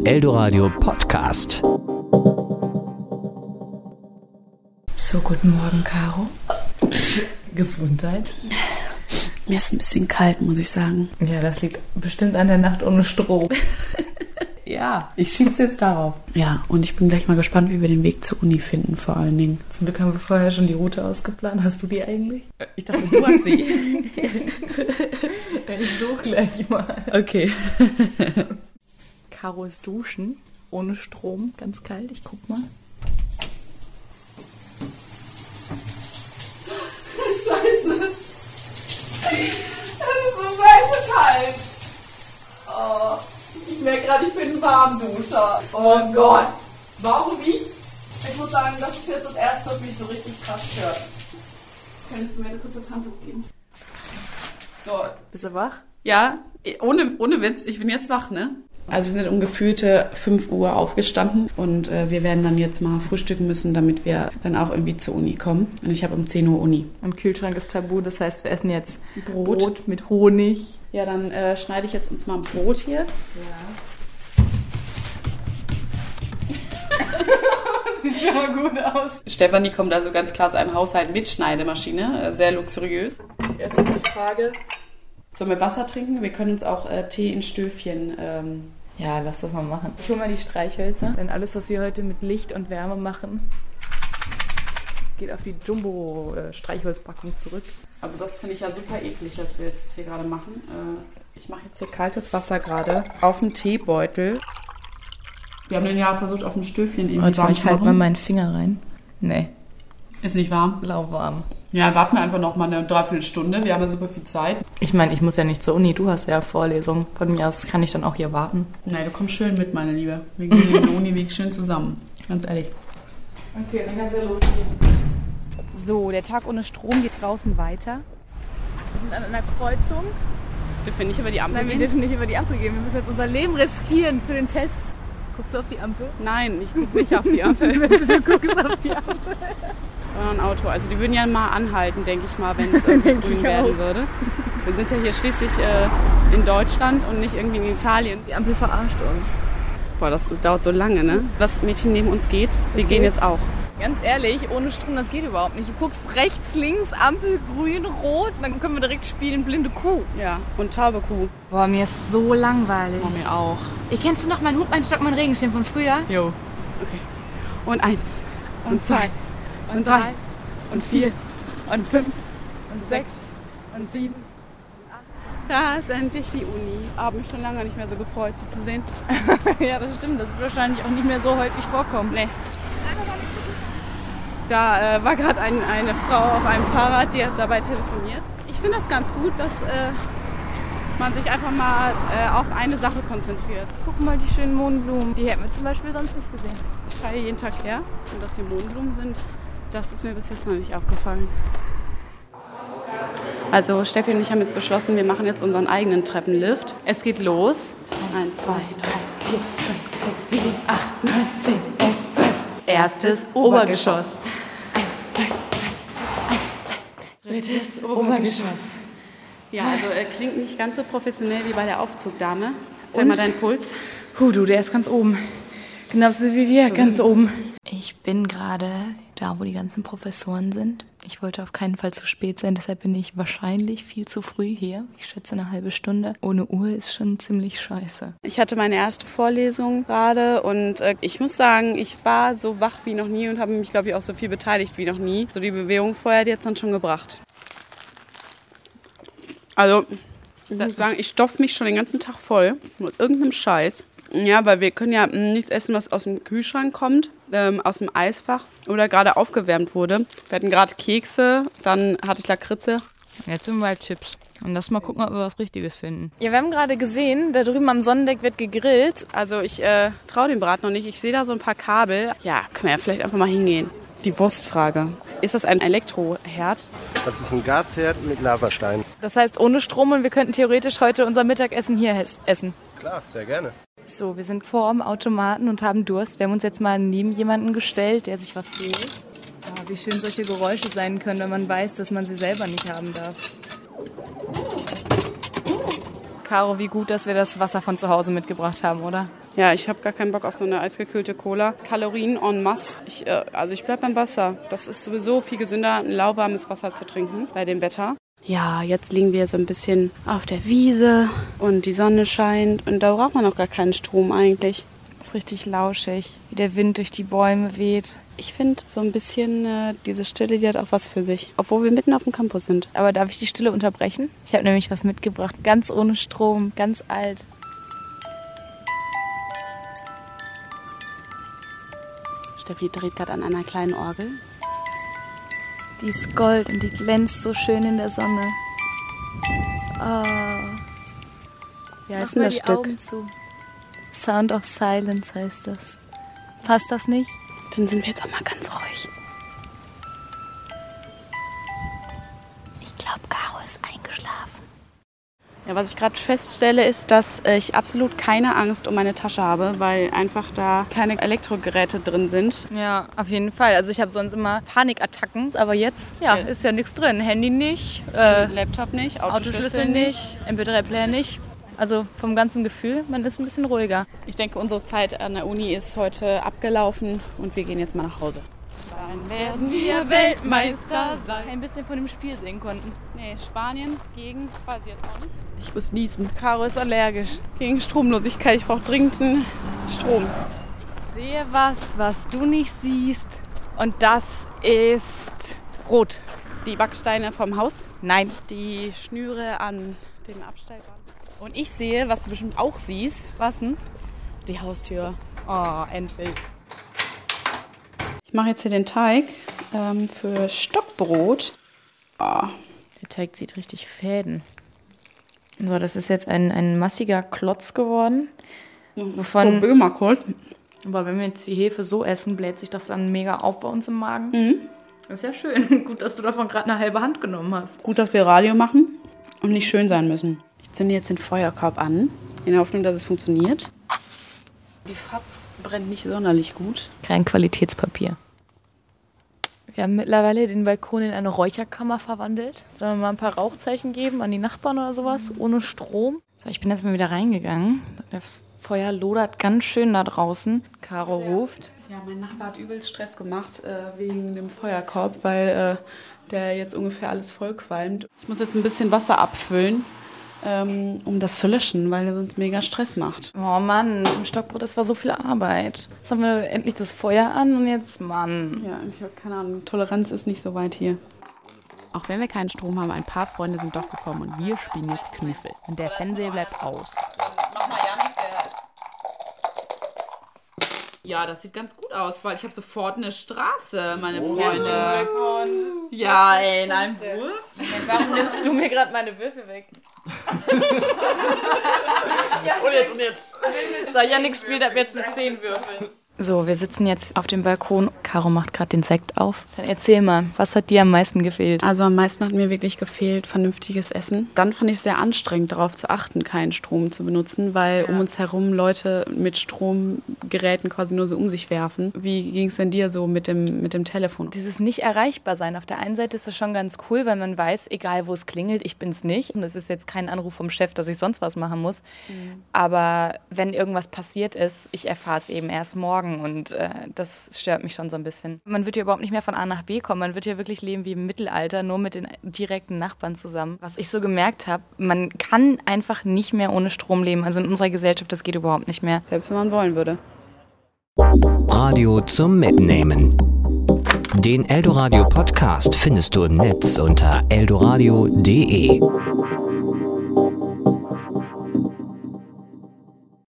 Eldoradio Podcast. So, guten Morgen, Caro. Gesundheit. Mir ist ein bisschen kalt, muss ich sagen. Ja, das liegt bestimmt an der Nacht ohne Strom. Ja, ich schieb's jetzt darauf. Ja, und ich bin gleich mal gespannt, wie wir den Weg zur Uni finden, vor allen Dingen. Zum Glück haben wir vorher schon die Route ausgeplant. Hast du die eigentlich? Ich dachte, du hast sie. Ich suche gleich mal. Okay. Caro ist duschen, ohne Strom, ganz kalt. Ich guck mal. Scheiße. Es ist so scheiße kalt. Oh, ich merke gerade, ich bin ein Warmduscher. Oh Gott. Warum nicht? Ich muss sagen, das ist jetzt das Erste, was mich so richtig krass stört. Könntest du mir kurz das Handtuch geben? So. Bist du wach? Ja, ohne Witz, ich bin jetzt wach, ne? Also wir sind um gefühlte 5 Uhr aufgestanden und wir werden dann jetzt mal frühstücken müssen, damit wir dann auch irgendwie zur Uni kommen. Und ich habe um 10 Uhr Uni. Und Kühlschrank ist tabu, das heißt, wir essen jetzt Brot mit Honig. Ja, dann schneide ich jetzt uns mal ein Brot hier. Ja. Sieht schon mal gut aus. Stefanie kommt also ganz klar aus einem Haushalt mit Schneidemaschine, sehr luxuriös. Jetzt ist die Frage, sollen wir Wasser trinken? Wir können uns auch Tee in Stöfchen... Ja, lass das mal machen. Ich hole mal die Streichhölzer, denn alles, was wir heute mit Licht und Wärme machen, geht auf die Jumbo-Streichholzpackung zurück. Also das finde ich ja super eklig, was wir jetzt hier gerade machen. Ich mache jetzt hier kaltes Wasser gerade auf den Teebeutel. Wir haben den ja versucht, auf dem Stöfchen irgendwie warm zu machen. Ich halte mal meinen Finger rein. Nee. Ist nicht warm? Lauwarm. Ja, warten wir einfach noch mal eine Dreiviertelstunde. Wir haben ja super viel Zeit. Ich meine, ich muss ja nicht zur Uni. Du hast ja Vorlesung. Von mir aus kann ich dann auch hier warten. Nein, du kommst schön mit, meine Liebe. Wir gehen den Uniweg schön zusammen. Ganz ehrlich. Okay, dann kann es ja losgehen. So, der Tag ohne Strom geht draußen weiter. Wir sind an einer Kreuzung. Dürfen wir nicht über die Ampel gehen? Nein, wir dürfen nicht über die Ampel gehen. Wir müssen jetzt unser Leben riskieren für den Test. Guckst du auf die Ampel? Nein, ich gucke nicht auf die Ampel. Du guckst auf die Ampel. Oder ein Auto. Also die würden ja mal anhalten, denke ich mal, wenn es grün werden würde. Wir sind ja hier schließlich in Deutschland und nicht irgendwie in Italien. Die Ampel verarscht uns. Boah, das dauert so lange, ne? Das Mädchen neben uns geht, wir gehen jetzt auch. Ganz ehrlich, ohne Strom, das geht überhaupt nicht. Du guckst rechts, links, Ampel, grün, rot, dann können wir direkt spielen, blinde Kuh. Ja, und taube Kuh. Boah, mir ist so langweilig. Oh, mir auch. Kennst du noch meinen Hut, meinen Stock, meinen Regenschirm von früher? Jo. Okay. Und 1 und 2 und 3 und 4 und 5 und 6 und 7 und 8. Da ist endlich die Uni. Habe mich schon lange nicht mehr so gefreut, die zu sehen. Ja, das stimmt. Das wird wahrscheinlich auch nicht mehr so häufig vorkommen. Nee. Da war gerade eine Frau auf einem Fahrrad, die hat dabei telefoniert. Ich finde das ganz gut, dass man sich einfach mal auf eine Sache konzentriert. Guck mal, die schönen Mohnblumen. Die hätten wir zum Beispiel sonst nicht gesehen. Ich fahre jeden Tag her und dass hier Mohnblumen sind, das ist mir bis jetzt noch nicht aufgefallen. Also Steffi und ich haben jetzt beschlossen, wir machen jetzt unseren eigenen Treppenlift. Es geht los. 1, 2, 3, 4, 5, 6, 7, 8, 9, 10, 11, 12. Erstes Obergeschoss. 1, 2, 3, 1, 2, 3. Drittes Obergeschoss. Ja, also klingt nicht ganz so professionell wie bei der Aufzugdame. Zeig mal deinen Puls. Du, der ist ganz oben. Genauso wie wir, ganz oben. Ich bin gerade da, wo die ganzen Professoren sind. Ich wollte auf keinen Fall zu spät sein, deshalb bin ich wahrscheinlich viel zu früh hier. Ich schätze eine halbe Stunde. Ohne Uhr ist schon ziemlich scheiße. Ich hatte meine erste Vorlesung gerade und ich muss sagen, ich war so wach wie noch nie und habe mich, glaube ich, auch so viel beteiligt wie noch nie. So die Bewegung vorher, die hat es dann schon gebracht. Also, ich muss sagen, ich stopfe mich schon den ganzen Tag voll mit irgendeinem Scheiß. Ja, weil wir können ja nichts essen, was aus dem Kühlschrank kommt, aus dem Eisfach oder gerade aufgewärmt wurde. Wir hatten gerade Kekse, dann hatte ich Lakritze. Jetzt sind wir halt Chips. Und lass mal gucken, ob wir was Richtiges finden. Ja, wir haben gerade gesehen, da drüben am Sonnendeck wird gegrillt. Also ich traue dem Brat noch nicht. Ich sehe da so ein paar Kabel. Ja, können wir ja vielleicht einfach mal hingehen. Die Wurstfrage. Ist das ein Elektroherd? Das ist ein Gasherd mit Lavastein. Das heißt ohne Strom und wir könnten theoretisch heute unser Mittagessen hier essen. Klar, sehr gerne. So, wir sind vor dem Automaten und haben Durst. Wir haben uns jetzt mal neben jemanden gestellt, der sich was holt. Ah, wie schön solche Geräusche sein können, wenn man weiß, dass man sie selber nicht haben darf. Caro, wie gut, dass wir das Wasser von zu Hause mitgebracht haben, oder? Ja, ich habe gar keinen Bock auf so eine eisgekühlte Cola. Kalorien en masse. Ich bleib beim Wasser. Das ist sowieso viel gesünder, ein lauwarmes Wasser zu trinken bei dem Wetter. Ja, jetzt liegen wir so ein bisschen auf der Wiese und die Sonne scheint und da braucht man auch gar keinen Strom eigentlich. Das ist richtig lauschig, wie der Wind durch die Bäume weht. Ich finde so ein bisschen diese Stille, die hat auch was für sich, obwohl wir mitten auf dem Campus sind. Aber darf ich die Stille unterbrechen? Ich habe nämlich was mitgebracht, ganz ohne Strom, ganz alt. Steffi dreht gerade an einer kleinen Orgel. Die ist Gold und die glänzt so schön in der Sonne. Oh. Wie heißt denn das Stück? Augen zu. Sound of Silence heißt das. Passt das nicht? Dann sind wir jetzt auch mal ganz ruhig. Ich glaube, Caro ist eingeschlafen. Ja, was ich gerade feststelle, ist, dass ich absolut keine Angst um meine Tasche habe, weil einfach da keine Elektrogeräte drin sind. Ja, auf jeden Fall. Also ich habe sonst immer Panikattacken, aber jetzt ist ja nichts drin. Handy nicht, Laptop nicht, Autoschlüssel nicht, MP3-Player nicht. Also vom ganzen Gefühl, man ist ein bisschen ruhiger. Ich denke, unsere Zeit an der Uni ist heute abgelaufen und wir gehen jetzt mal nach Hause. Dann werden wir Weltmeister sein. Ein bisschen von dem Spiel sehen konnten. Nee, Spanien gegen, weiß ich jetzt auch nicht. Ich muss niesen. Caro ist allergisch. Gegen Stromlosigkeit. Ich brauche dringend einen Strom. Ich sehe was du nicht siehst. Und das ist rot. Die Backsteine vom Haus? Nein. Die Schnüre an dem Abstellband. Und ich sehe, was du bestimmt auch siehst. Was denn? Die Haustür. Oh, endlich. Ich mache jetzt hier den Teig für Stockbrot. Oh. Der Teig zieht richtig Fäden. So, das ist jetzt ein massiger Klotz geworden. Wovon, aber wenn wir jetzt die Hefe so essen, bläht sich das dann mega auf bei uns im Magen. Mhm. Das ist ja schön. Gut, dass du davon gerade eine halbe Hand genommen hast. Gut, dass wir Radio machen und nicht schön sein müssen. Ich zünde jetzt den Feuerkorb an, in der Hoffnung, dass es funktioniert. Die Fatz brennt nicht sonderlich gut. Kein Qualitätspapier. Wir haben mittlerweile den Balkon in eine Räucherkammer verwandelt. Sollen wir mal ein paar Rauchzeichen geben an die Nachbarn oder sowas? Ohne Strom. So, ich bin jetzt mal wieder reingegangen. Das Feuer lodert ganz schön da draußen. Caro ruft. Ja, mein Nachbar hat übelst Stress gemacht wegen dem Feuerkorb, weil der jetzt ungefähr alles vollqualmt. Ich muss jetzt ein bisschen Wasser abfüllen, um das zu löschen, weil er sonst mega Stress macht. Oh Mann, mit dem Stockbrot, das war so viel Arbeit. Jetzt haben wir endlich das Feuer an und jetzt, Mann. Ja, ich habe keine Ahnung, Toleranz ist nicht so weit hier. Auch wenn wir keinen Strom haben, ein paar Freunde sind doch gekommen und wir spielen jetzt Kniffel. Und der Fernseher bleibt aus. Mach mal Janik, der ist... Ja, das sieht ganz gut aus, weil ich habe sofort eine Straße, meine Freunde. Ja, ey, in einem Wurf. Warum nimmst du mir gerade meine Würfel weg? Und jetzt. So, Janik spielt ab jetzt mit 10 Würfeln. So, wir sitzen jetzt auf dem Balkon. Caro macht gerade den Sekt auf. Dann erzähl mal, was hat dir am meisten gefehlt? Also am meisten hat mir wirklich gefehlt vernünftiges Essen. Dann fand ich es sehr anstrengend, darauf zu achten, keinen Strom zu benutzen, weil um uns herum Leute mit Stromgeräten quasi nur so um sich werfen. Wie ging es denn dir so mit dem Telefon? Dieses nicht erreichbar sein. Auf der einen Seite ist es schon ganz cool, weil man weiß, egal wo es klingelt, ich bin's nicht. Und es ist jetzt kein Anruf vom Chef, dass ich sonst was machen muss. Aber wenn irgendwas passiert ist, ich erfahre es eben erst morgen. Und das stört mich schon so ein bisschen. Man wird ja überhaupt nicht mehr von A nach B kommen. Man wird ja wirklich leben wie im Mittelalter, nur mit den direkten Nachbarn zusammen. Was ich so gemerkt habe, man kann einfach nicht mehr ohne Strom leben. Also in unserer Gesellschaft, das geht überhaupt nicht mehr. Selbst wenn man wollen würde. Radio zum Mitnehmen. Den Eldoradio Podcast findest du im Netz unter eldoradio.de.